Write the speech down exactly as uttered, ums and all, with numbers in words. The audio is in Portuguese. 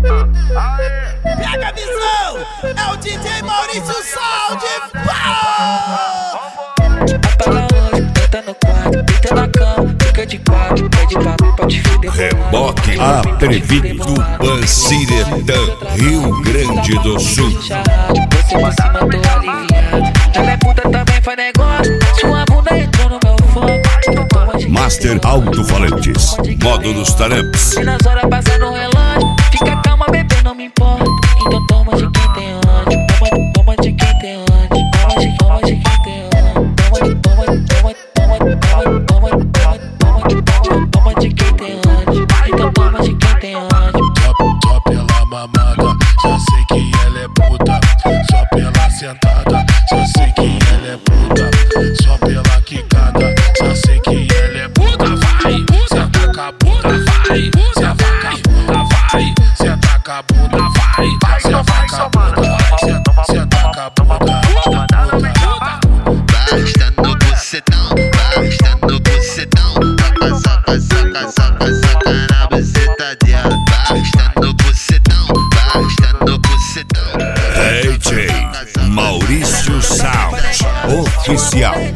Pega a visão, é o D J Maurício Sound. Apaga a luz, deita no quarto, deita na cama, fica de quatro, pede pra mim pra te fuder. Reboque atrevido do Panciretã, Rio Grande do Sul. Você por cima tô aliviado. Ela é puta também faz negócio. Sua bunda entrou no meu fogo. Master Alto-Falantes, modo dos taramps. E nas horas passa no relógio. Fica calma, bebê, não me importa. Então toma de quem tem ódio. Toma, toma de quem tem ódio. Toma de, toma de quem tem ódio. Toma de, toma, toma, toma, toma, toma, toma, toma, toma, toma de quem tem ódio. Então toma de quem tem ódio. Só, só pela mamada, já sei que ela é puta. Só pela sentada, já sei que ela é puta. Só pela quicada, já sei que ela é puta. Vai, senta com a bunda, vai, senta com a bunda, vai, senta com a bunda, vai, senta com a bunda, vai, senta com a bunda. Basta no bucetão, basta no bucetão. Saca, saca, saca, saca, saca na buceta dela. Basta no bucetão, basta no bucetão. D J Maurício Sound Oficial.